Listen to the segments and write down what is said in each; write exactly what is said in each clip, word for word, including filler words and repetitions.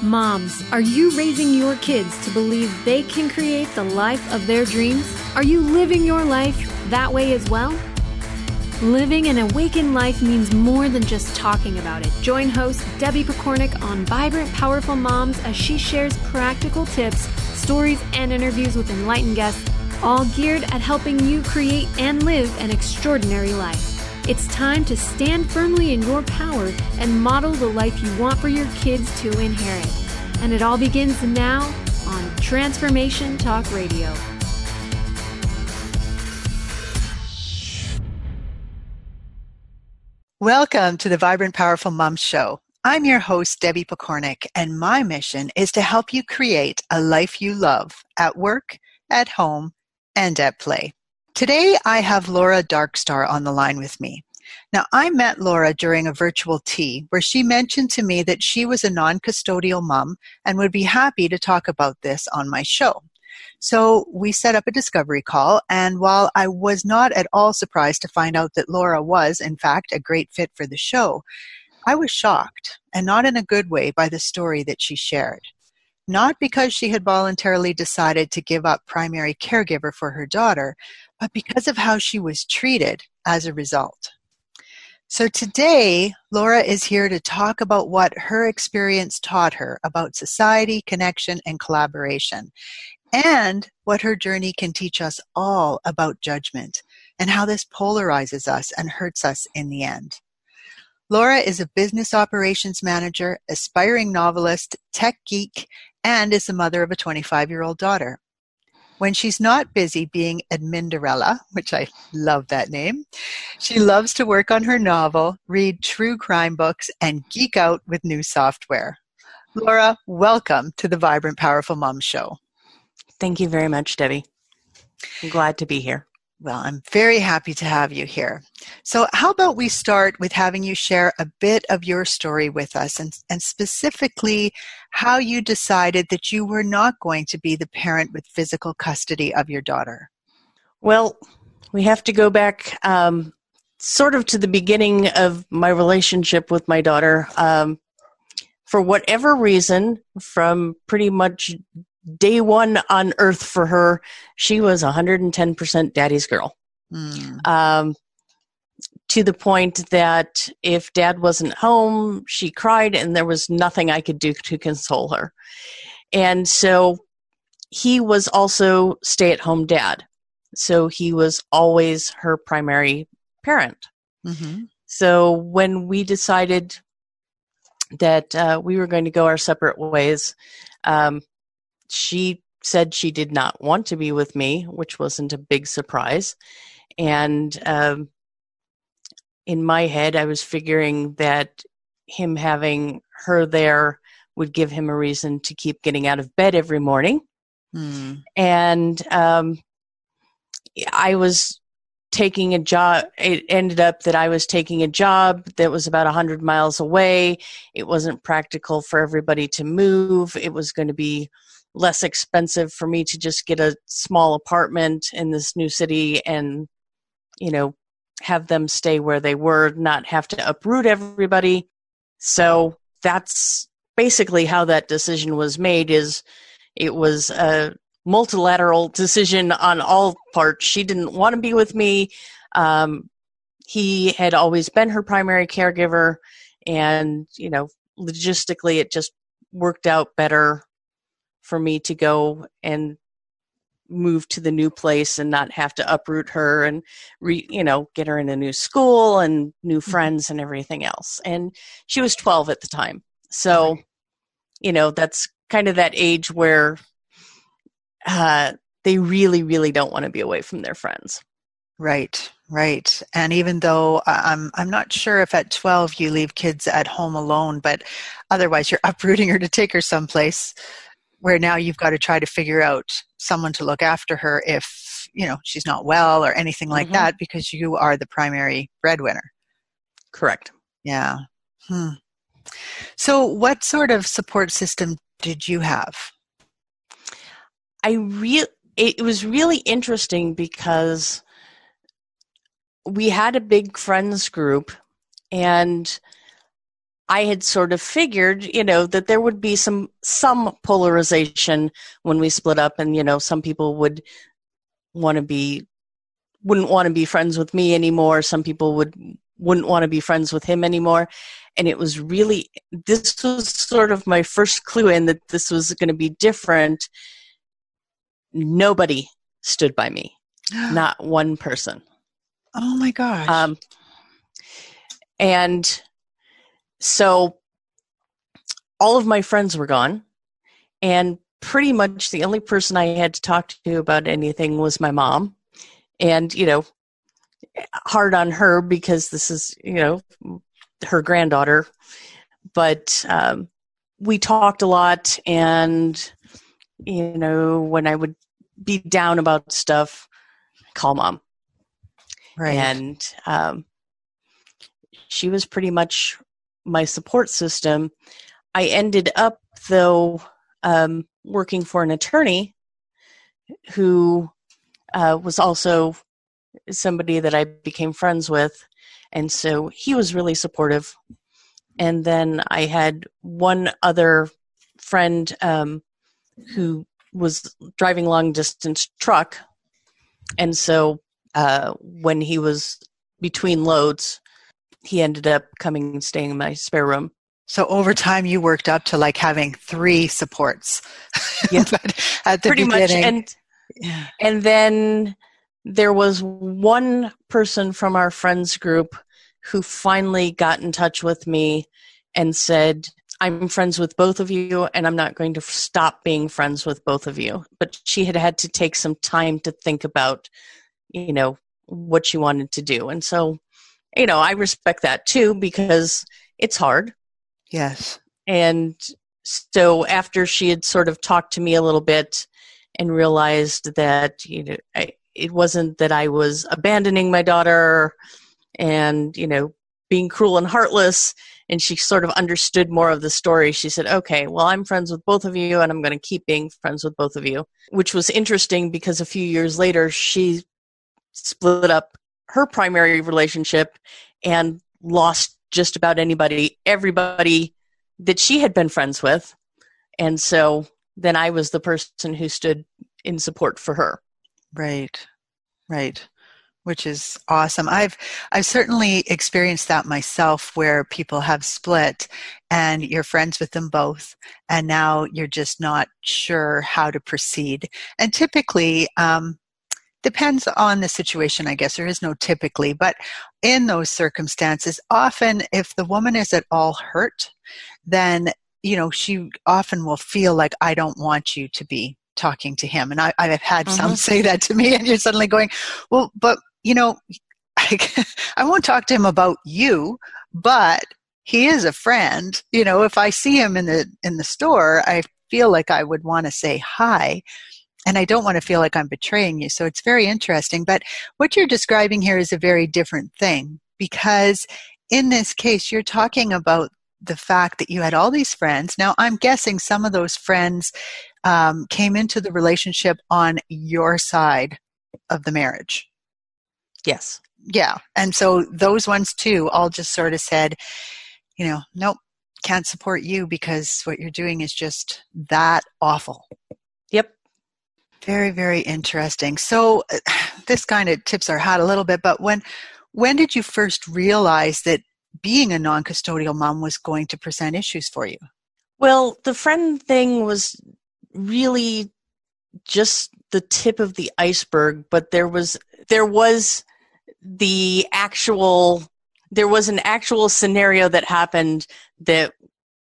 Moms, are you raising your kids to believe they can create the life of their dreams? Are you living your life that way as well? Living an awakened life means more than just talking about it. Join host Debbie Pokornik on Vibrant, Powerful Moms as she shares practical tips, stories, and interviews with enlightened guests, all geared at helping you create and live an extraordinary life. It's time to stand firmly in your power and model the life you want for your kids to inherit. And it all begins now on Transformation Talk Radio. Welcome to the Vibrant Powerful Moms Show. I'm your host, Debbie Pokornik, and my mission is to help you create a life you love at work, at home, and at play. Today, I have Laura Darkstar on the line with me. Now, I met Laura during a virtual tea where she mentioned to me that she was a non-custodial mom and would be happy to talk about this on my show. So we set up a discovery call, and while I was not at all surprised to find out that Laura was, in fact, a great fit for the show, I was shocked, and not in a good way, by the story that she shared. Not because she had voluntarily decided to give up primary caregiver for her daughter, but because of how she was treated as a result. So today, Laura is here to talk about what her experience taught her about society, connection, and collaboration, and what her journey can teach us all about judgment and how this polarizes us and hurts us in the end. Laura is a business operations manager, aspiring novelist, tech geek, and is the mother of a twenty-five-year-old daughter. When she's not busy being Adminderella, which I love that name, she loves to work on her novel, read true crime books, and geek out with new software. Laura, welcome to the Vibrant Powerful Moms Show. Thank you very much, Debbie. I'm glad to be here. Well, I'm very happy to have you here. So how about we start with having you share a bit of your story with us, and, and specifically how you decided that you were not going to be the parent with physical custody of your daughter. Well, we have to go back um, sort of to the beginning of my relationship with my daughter. Um, for whatever reason, from pretty much day one on earth for her, she was one hundred ten percent daddy's girl. Mm. Um, to the point that if dad wasn't home, she cried and there was nothing I could do to console her. And so he was also stay-at-home dad. So he was always her primary parent. Mm-hmm. So when we decided that uh, we were going to go our separate ways, um, she said she did not want to be with me, which wasn't a big surprise. And um, in my head, I was figuring that him having her there would give him a reason to keep getting out of bed every morning. Mm. And um, I was taking a job. It ended up that I was taking a job that was about one hundred miles away. It wasn't practical for everybody to move. It was going to be less expensive for me to just get a small apartment in this new city and, you know, have them stay where they were, not have to uproot everybody. So that's basically how that decision was made. Is it was a multilateral decision on all parts. She didn't want to be with me. Um, he had always been her primary caregiver, and, you know, logistically it just worked out better for me to go and move to the new place and not have to uproot her and, re, you know, get her in a new school and new friends and everything else. And she was twelve at the time. So, you know, that's kind of that age where uh, they really, really don't want to be away from their friends. Right, right. And even though I'm, I'm not sure if at twelve you leave kids at home alone, but otherwise you're uprooting her to take her someplace where now you've got to try to figure out someone to look after her if, you know, she's not well or anything like mm-hmm. that, because you are the primary breadwinner. Correct. Yeah. Hmm. So what sort of support system did you have? I re- it was really interesting because we had a big friends group, and I had sort of figured, you know, that there would be some some polarization when we split up, and you know, some people would want to be wouldn't want to be friends with me anymore. Some people would wouldn't want to be friends with him anymore. And it was really, this was sort of my first clue in that this was going to be different. Nobody stood by me, not one person. Oh my gosh. Um, and so all of my friends were gone, and pretty much the only person I had to talk to about anything was my mom. And, you know, hard on her because this is, you know, her granddaughter. But um, we talked a lot, and, you know, when I would be down about stuff, call mom. Right. And um, she was pretty much my support system. I ended up, though, um, working for an attorney who uh, was also somebody that I became friends with. And so he was really supportive. And then I had one other friend um, who was driving long distance truck. And so uh, when he was between loads, he ended up coming and staying in my spare room. So over time, you worked up to like having three supports. Yeah, at the pretty beginning. much. And yeah. and then there was one person from our friends group who finally got in touch with me and said, I'm friends with both of you, and I'm not going to stop being friends with both of you. But she had had to take some time to think about, you know, what she wanted to do. And so, you know, I respect that too, because it's hard. Yes. And so after she had sort of talked to me a little bit and realized that, you know, I, it wasn't that I was abandoning my daughter and, you know, being cruel and heartless, and she sort of understood more of the story, she said, okay, well, I'm friends with both of you, and I'm going to keep being friends with both of you, which was interesting because a few years later, she split up her primary relationship and lost just about anybody, everybody that she had been friends with. And so then I was the person who stood in support for her. Right. Right. Which is awesome. I've I've certainly experienced that myself, where people have split and you're friends with them both, and now you're just not sure how to proceed. And typically, um, depends on the situation, I guess. There is no typically, but in those circumstances, often if the woman is at all hurt, then, you know, she often will feel like, I don't want you to be talking to him. And I, I've had mm-hmm. some say that to me, and you're suddenly going, well, but, you know, I, I won't talk to him about you, but he is a friend. You know, if I see him in the in the store, I feel like I would want to say hi. And I don't want to feel like I'm betraying you. So it's very interesting. But what you're describing here is a very different thing, because in this case, you're talking about the fact that you had all these friends. Now, I'm guessing some of those friends um, came into the relationship on your side of the marriage. Yes. Yeah. And so those ones too all just sort of said, you know, nope, can't support you because what you're doing is just that awful. Yep. Very, very interesting. So uh, this kind of tips our hat a little bit, but when when did you first realize that being a non-custodial mom was going to present issues for you? Well, the friend thing was really just the tip of the iceberg, but there was there was the actual there was an actual scenario that happened that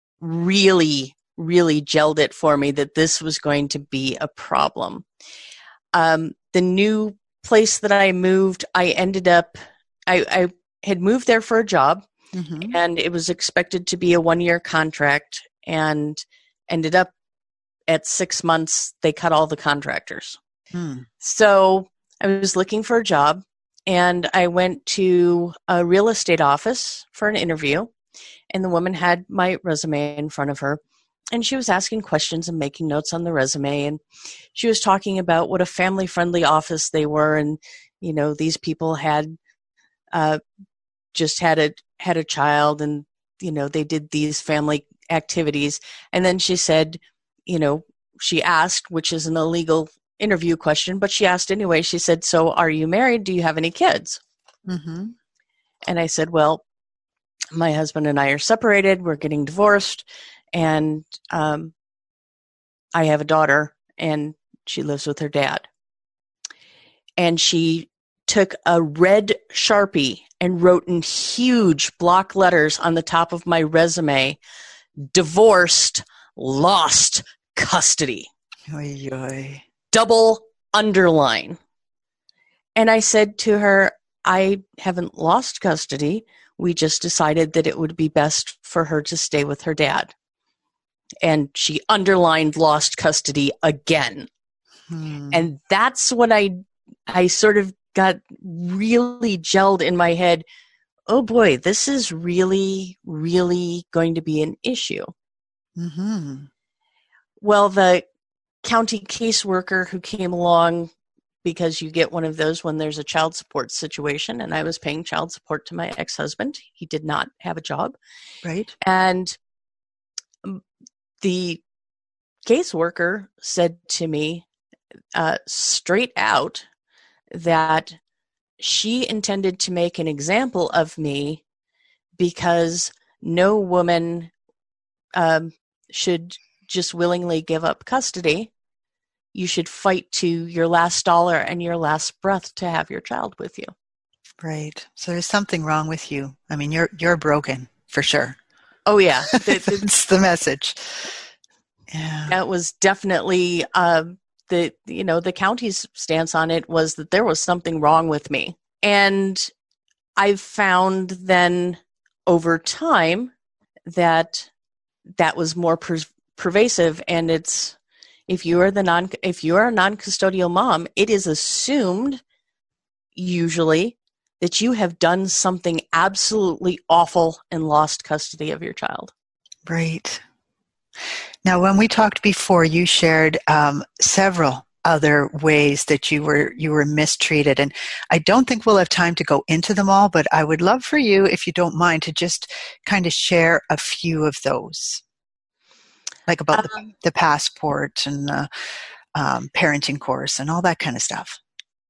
really really gelled it for me that this was going to be a problem. Um, the new place that I moved, I ended up, I, I had moved there for a job, mm-hmm. and it was expected to be a one-year contract, and ended up at six months, they cut all the contractors. Hmm. So I was looking for a job, and I went to a real estate office for an interview, and the woman had my resume in front of her. And she was asking questions and making notes on the resume. And she was talking about what a family-friendly office they were. And, you know, these people had uh, just had a had a child, and you know, they did these family activities. And then she said, you know, she asked, which is an illegal interview question, but she asked anyway. She said, so are you married? Do you have any kids? Mm-hmm. And I said, well, my husband and I are separated. We're getting divorced. And um, I have a daughter, and she lives with her dad. And she took a red Sharpie and wrote in huge block letters on the top of my resume, divorced, lost custody. Oy, oy. Double underline. And I said to her, I haven't lost custody. We just decided that it would be best for her to stay with her dad. And she underlined lost custody again. Hmm. And that's when I I sort of got really gelled in my head. Oh boy, this is really, really going to be an issue. Mm-hmm. Well, the county caseworker who came along, because you get one of those when there's a child support situation, and I was paying child support to my ex-husband. He did not have a job. Right. And the caseworker said to me uh, straight out that she intended to make an example of me because no woman um, should just willingly give up custody. You should fight to your last dollar and your last breath to have your child with you. Right. So there's something wrong with you. I mean, you're you're broken for sure. Oh yeah, the, the, It's the message. Yeah. that was definitely uh, the you know the county's stance on it was that there was something wrong with me, and I've found then over time that that was more per- pervasive, and it's if you are the non if you are a non-custodial mom, it is assumed usually that you have done something absolutely awful and lost custody of your child. Right. Now, when we talked before, you shared um, several other ways that you were you were mistreated, and I don't think we'll have time to go into them all, but I would love for you, if you don't mind, to just kind of share a few of those, like about um, the, the passport and the um, parenting course and all that kind of stuff.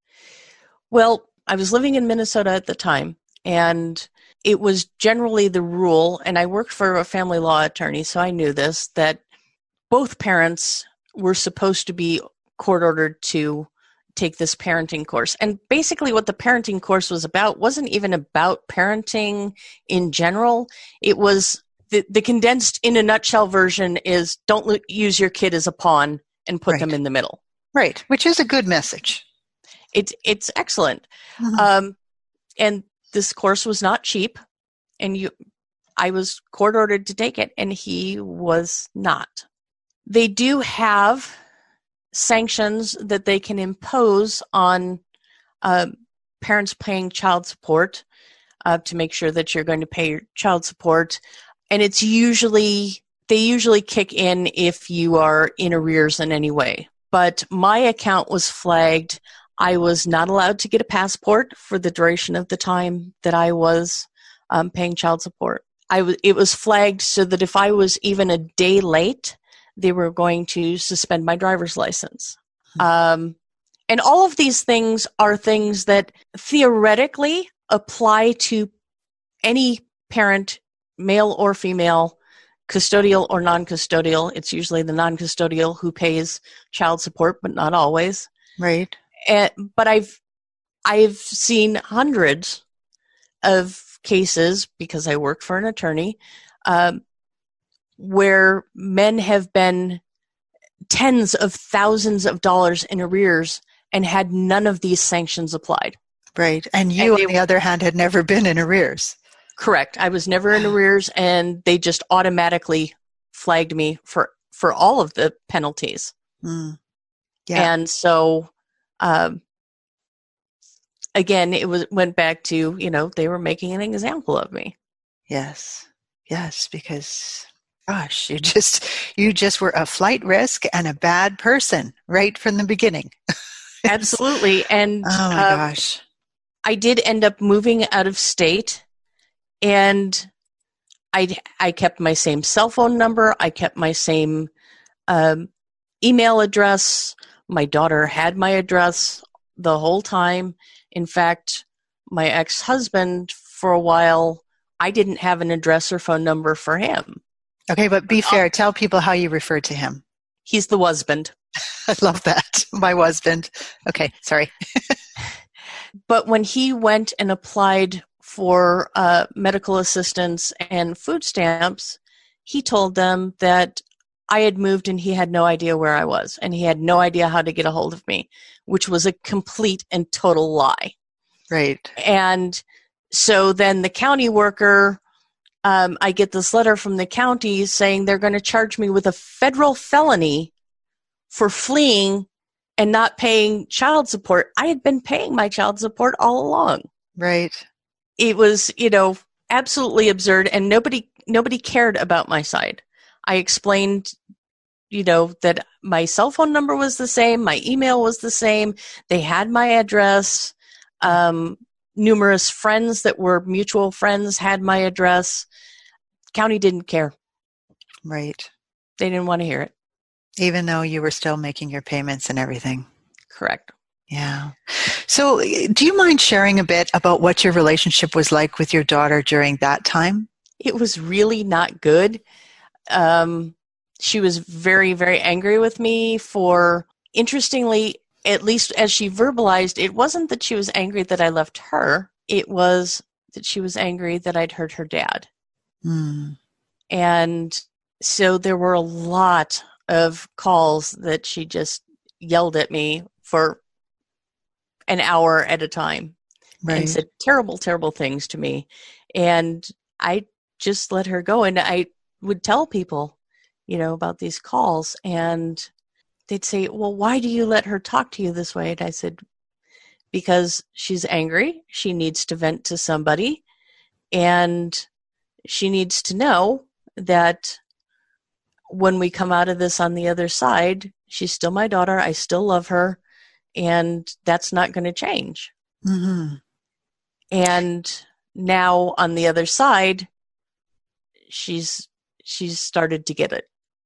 Well, I was living in Minnesota at the time, and it was generally the rule, and I worked for a family law attorney, so I knew this, that both parents were supposed to be court-ordered to take this parenting course. And basically what the parenting course was about wasn't even about parenting in general. It was the, the condensed, in a nutshell version is don't lo- use your kid as a pawn and put right. them in the middle. Right, which is a good message. It's it's excellent. Mm-hmm. Um, and this course was not cheap, and you, I was court-ordered to take it, and he was not. They do have sanctions that they can impose on uh, parents paying child support uh, to make sure that you're going to pay your child support, and it's usually they usually kick in if you are in arrears in any way. But my account was flagged. I was not allowed to get a passport for the duration of the time that I was um, paying child support. I w- it was flagged so that if I was even a day late, they were going to suspend my driver's license. Um, and all of these things are things that theoretically apply to any parent, male or female, custodial or non-custodial. It's usually the non-custodial who pays child support, but not always. Right. And, but I've I've seen hundreds of cases, because I work for an attorney, um, where men have been tens of thousands of dollars in arrears and had none of these sanctions applied. Right. And you, and they, on the other hand, had never been in arrears. Correct. I was never in arrears, and they just automatically flagged me for, for all of the penalties. Mm. Yeah. And so, um, again, it was went back to, you know, they were making an example of me. Yes. Yes, because gosh, you just you just were a flight risk and a bad person right from the beginning. Absolutely. And oh my um, gosh. I did end up moving out of state, and I I kept my same cell phone number. I kept my same um, email address. My daughter had my address the whole time. In fact, my ex-husband, for a while, I didn't have an address or phone number for him. Okay, but be fair. Tell people how you refer to him. He's the husband. I love that. My husband. Okay, sorry. But when he went and applied for uh, medical assistance and food stamps, he told them that I had moved and he had no idea where I was, and he had no idea how to get a hold of me, which was a complete and total lie. Right. And so then the county worker, um, I get this letter from the county saying they're going to charge me with a federal felony for fleeing and not paying child support. I had been paying my child support all along. Right. It was, you know, absolutely absurd, and nobody nobody cared about my side. I explained, you know, that my cell phone number was the same, my email was the same, they had my address. Um, numerous friends that were mutual friends had my address. County didn't care. Right. They didn't want to hear it. Even though you were still making your payments and everything. Correct. Yeah. So do you mind sharing a bit about what your relationship was like with your daughter during that time? It was really not good. Um, she was very, very angry with me for, interestingly, at least as she verbalized, it wasn't that she was angry that I left her. It was that she was angry that I'd hurt her dad. Mm. And so there were a lot of calls that she just yelled at me for an hour at a time. Right. And said terrible, terrible things to me. And I just let her go. And I would tell people, you know, about these calls, and they'd say, well, why do you let her talk to you this way? And I said, because she's angry. She needs to vent to somebody. And she needs to know that when we come out of this on the other side, she's still my daughter. I still love her. And that's not going to change. Mm-hmm. And now on the other side, she's she's started to get it.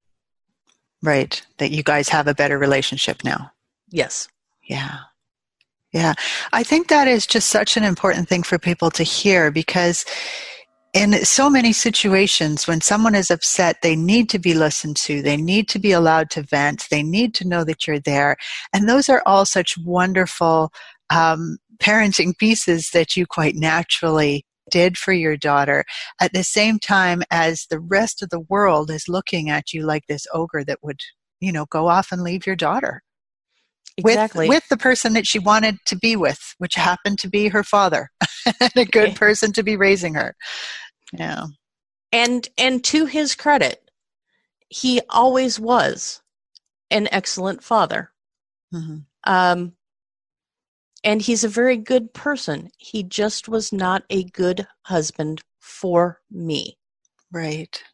Right. That you guys have a better relationship now. Yes. Yeah. Yeah. I think that is just such an important thing for people to hear, because in so many situations when someone is upset, they need to be listened to. They need to be allowed to vent. They need to know that you're there. And those are all such wonderful um, parenting pieces that you quite naturally did for your daughter, at the same time as the rest of the world is looking at you like this ogre that would, you know, go off and leave your daughter. Exactly. With, with the person that she wanted to be with, which happened to be her father, and a good okay. person to be raising her. Yeah. And and to his credit, he always was an excellent father. Mm-hmm. Um, and he's a very good person. He just was not a good husband for me. Right.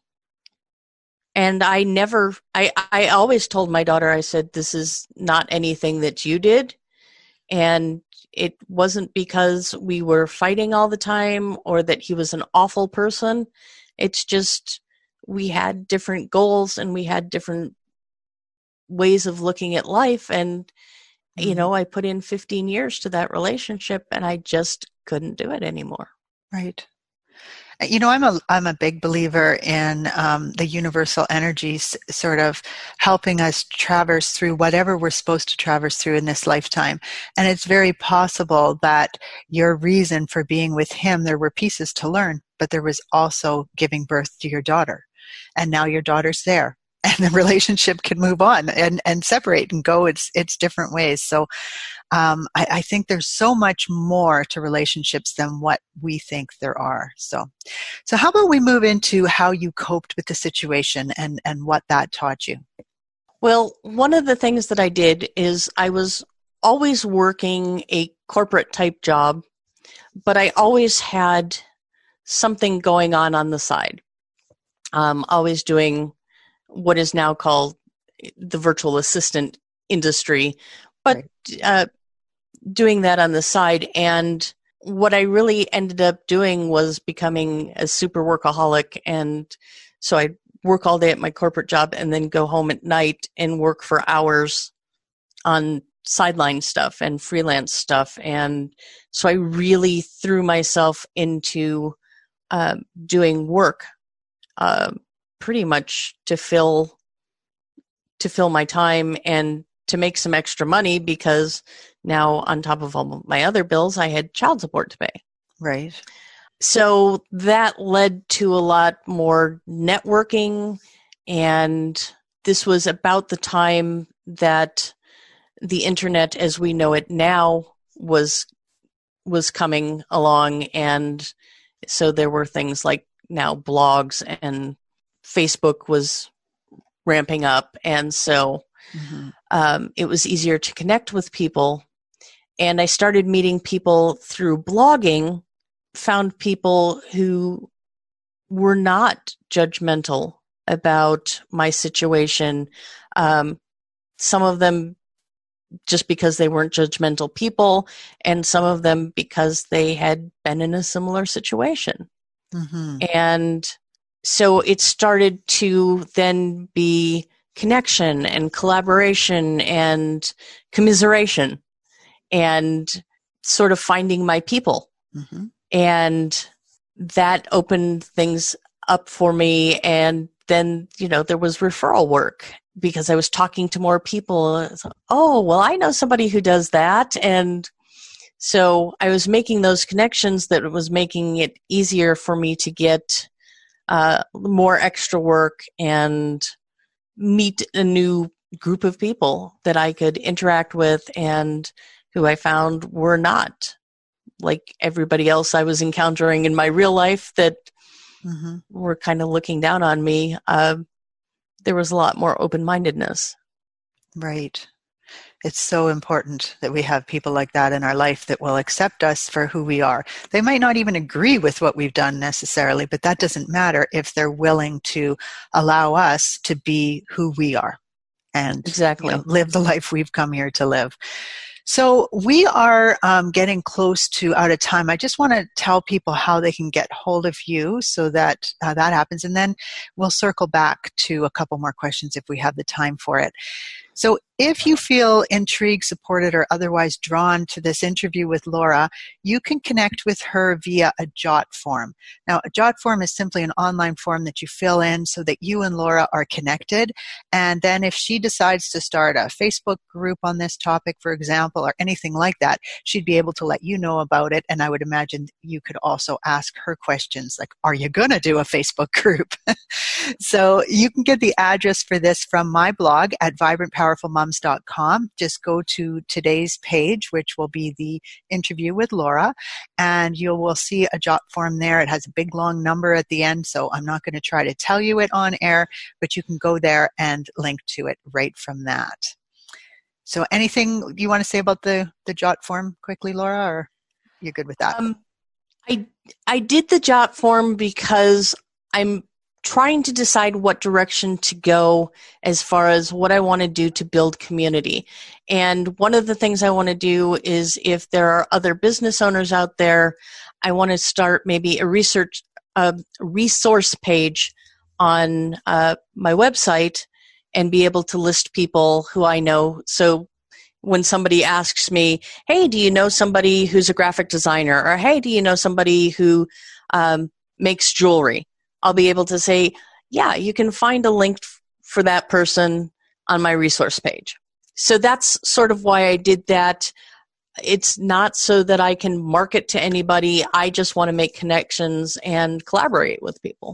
And I never, I, I always told my daughter, I said, this is not anything that you did. And it wasn't because we were fighting all the time or that he was an awful person. It's just we had different goals and we had different ways of looking at life. And, mm-hmm. you know, I put in fifteen years to that relationship and I just couldn't do it anymore. Right. You know, I'm a I'm a big believer in um, the universal energies sort of helping us traverse through whatever we're supposed to traverse through in this lifetime. And it's very possible that your reason for being with him, there were pieces to learn, but there was also giving birth to your daughter. And now your daughter's there. And the relationship can move on and, and separate and go its its different ways. So um, I, I think there's so much more to relationships than what we think there are. So, so how about we move into how you coped with the situation and, and what that taught you? Well, one of the things that I did is I was always working a corporate type job, but I always had something going on on the side. Um, always doing what is now called the virtual assistant industry, but right. uh, doing that on the side. And what I really ended up doing was becoming a super workaholic. And so I work all day at my corporate job and then go home at night and work for hours on sideline stuff and freelance stuff. And so I really threw myself into uh, doing work uh, pretty much to fill to fill my time and to make some extra money, because now on top of all my other bills, I had child support to pay. Right. So that led to a lot more networking, and this was about the time that the internet as we know it now was was coming along. And so there were things like now blogs, and Facebook was ramping up. And so mm-hmm. um, it was easier to connect with people. And I started meeting people through blogging, found people who were not judgmental about my situation. Um, some of them just because they weren't judgmental people, and some of them because they had been in a similar situation. Mm-hmm. And so it started to then be connection and collaboration and commiseration and sort of finding my people. Mm-hmm. And that opened things up for me. And then, you know, there was referral work because I was talking to more people. Oh, well, I know somebody who does that. And so I was making those connections that was making it easier for me to get uh, more extra work and meet a new group of people that I could interact with and who I found were not like everybody else I was encountering in my real life that mm-hmm. were kind of looking down on me. Uh, there was a lot more open-mindedness. Right. It's so important that we have people like that in our life that will accept us for who we are. They might not even agree with what we've done necessarily, but that doesn't matter if they're willing to allow us to be who we are and exactly. you know, live the life we've come here to live. So we are um, getting close to out of time. I just want to tell people how they can get hold of you so that uh, that happens. And then we'll circle back to a couple more questions if we have the time for it. So if you feel intrigued, supported, or otherwise drawn to this interview with Laura, you can connect with her via a Jot form. Now, a Jot form is simply an online form that you fill in so that you and Laura are connected. And then if she decides to start a Facebook group on this topic, for example, or anything like that, she'd be able to let you know about it. And I would imagine you could also ask her questions like, are you going to do a Facebook group? So you can get the address for this from my blog at vibrant powerful moms dot com. Just go to today's page, which will be the interview with Laura, and you will see a Jot form there. It has a big long number at the end, so I'm not going to try to tell you it on air, but you can go there and link to it right from that. So anything you want to say about the, the Jot form quickly, Laura, or you're good with that? Um, I, I did the Jot form because I'm trying to decide what direction to go as far as what I want to do to build community. And one of the things I want to do is if there are other business owners out there, I want to start maybe a research a resource page on uh, my website and be able to list people who I know. So when somebody asks me, hey, do you know somebody who's a graphic designer? Or hey, do you know somebody who um, makes jewelry? I'll be able to say, yeah, you can find a link f- for that person on my resource page. So that's sort of why I did that. It's not so that I can market to anybody. I just want to make connections and collaborate with people.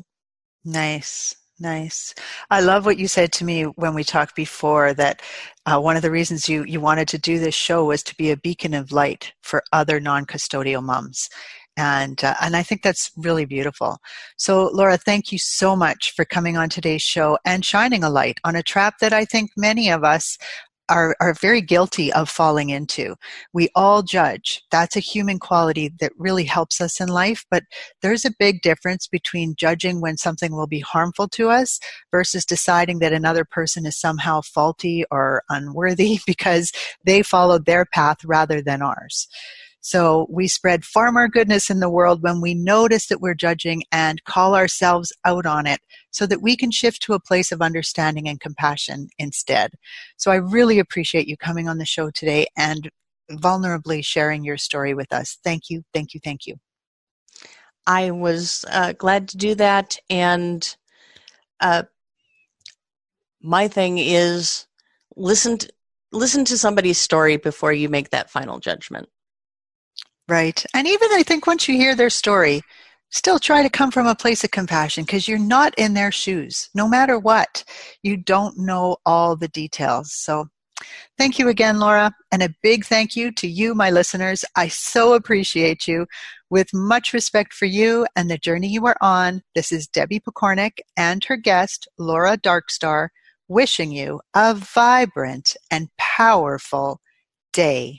Nice. Nice. I love what you said to me when we talked before, that uh, one of the reasons you, you wanted to do this show was to be a beacon of light for other non-custodial moms. And uh, and I think that's really beautiful. So, Laura, thank you so much for coming on today's show and shining a light on a trap that I think many of us are, are very guilty of falling into. We all judge. That's a human quality that really helps us in life. But there's a big difference between judging when something will be harmful to us versus deciding that another person is somehow faulty or unworthy because they followed their path rather than ours. So we spread far more goodness in the world when we notice that we're judging and call ourselves out on it so that we can shift to a place of understanding and compassion instead. So I really appreciate you coming on the show today and vulnerably sharing your story with us. Thank you, thank you, thank you. I was uh, glad to do that. And uh, my thing is listen to, listen to somebody's story before you make that final judgment. Right. And even I think once you hear their story, still try to come from a place of compassion because you're not in their shoes. No matter what, you don't know all the details. So thank you again, Laura. And a big thank you to you, my listeners. I so appreciate you. With much respect for you and the journey you are on, this is Debbie Pokornik and her guest, Laura Darkstar, wishing you a vibrant and powerful day.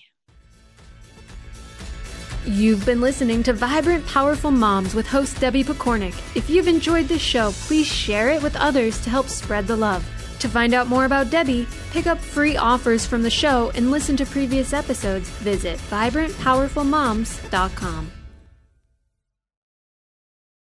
You've been listening to Vibrant, Powerful Moms with host Debbie Pokornik. If you've enjoyed this show, please share it with others to help spread the love. To find out more about Debbie, pick up free offers from the show, and listen to previous episodes, visit vibrant powerful moms dot com.